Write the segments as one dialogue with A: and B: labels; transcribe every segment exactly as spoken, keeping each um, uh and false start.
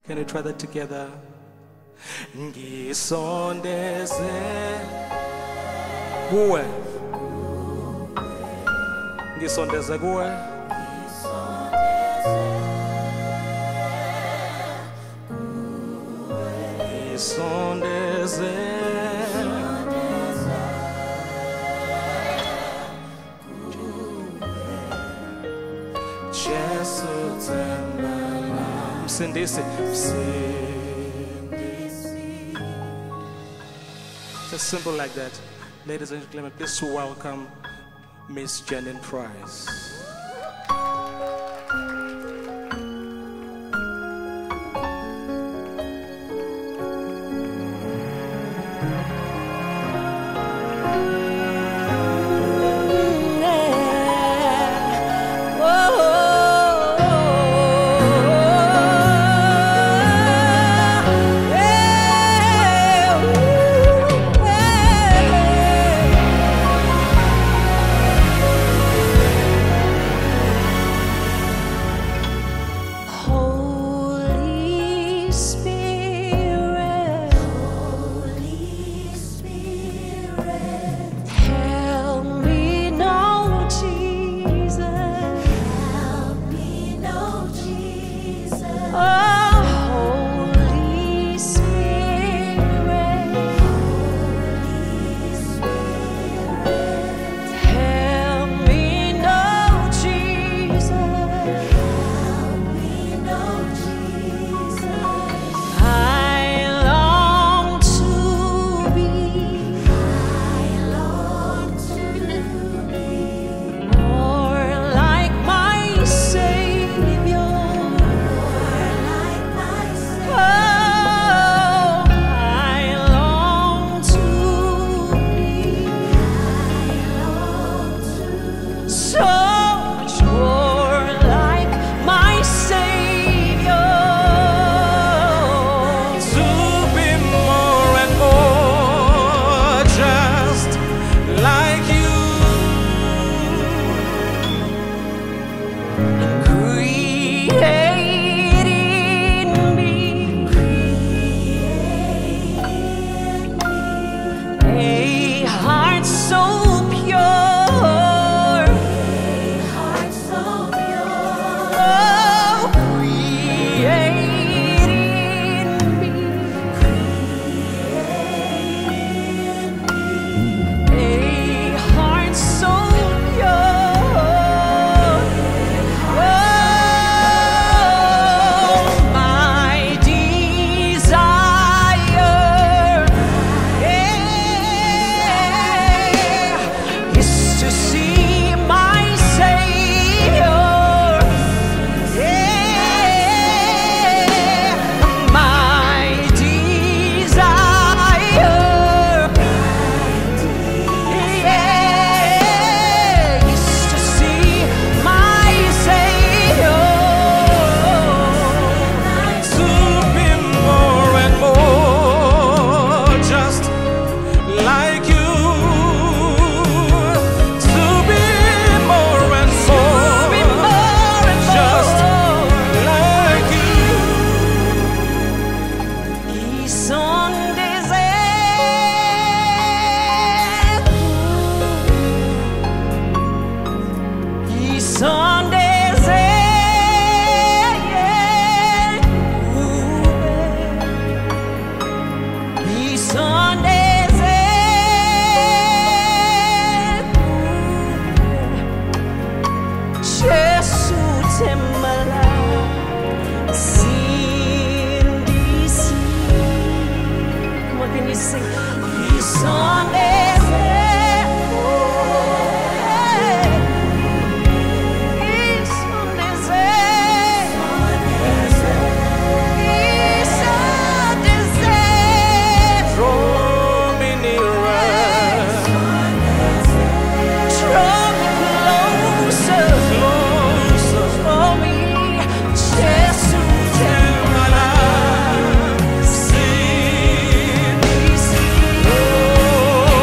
A: Can we try that together? Ngisondeze kuwe, ngisondeze kuwe, ngisondeze Jesu tembela msindisi msindisi. Just simple like that. Ladies and gentlemen, please welcome Miss Janine Price.
B: Oh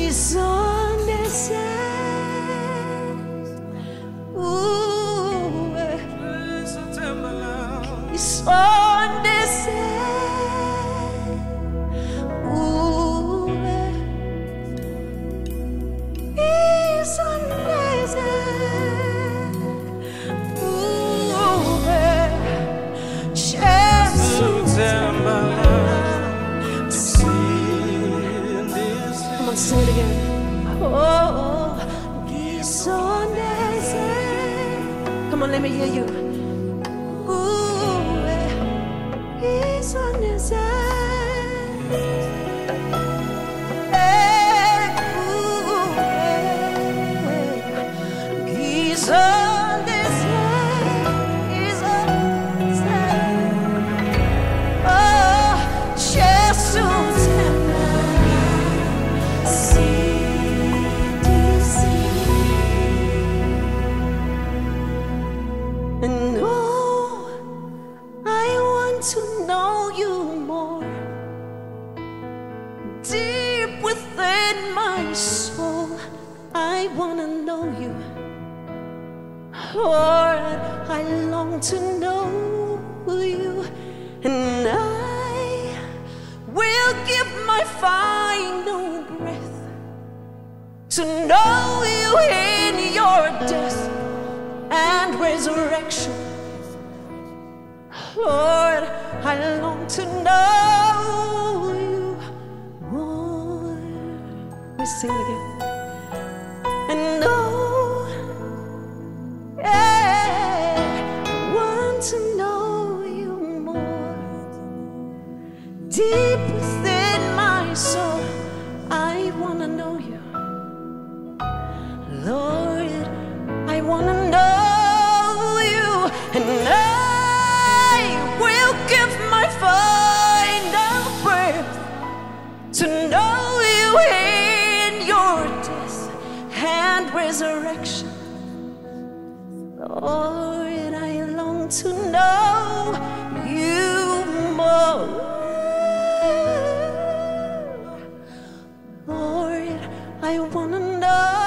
B: Sing it again. Oh, come on, let me hear you. Ooh, he's on his hey, ooh, he's on his he's on his oh, Jesus. And oh, I want to know you more, deep within my soul. I want to know you, Lord. I long to know you, and I will give my final breath to know you in your death and resurrection. Lord, I long to know you more. We sing it again. And oh, yeah, I want to know you more, deep within my soul. I want to know you, Lord. I want to know you, and I will give my final breath to know you in your death and resurrection. Lord, I long to know you more. Lord, I want to know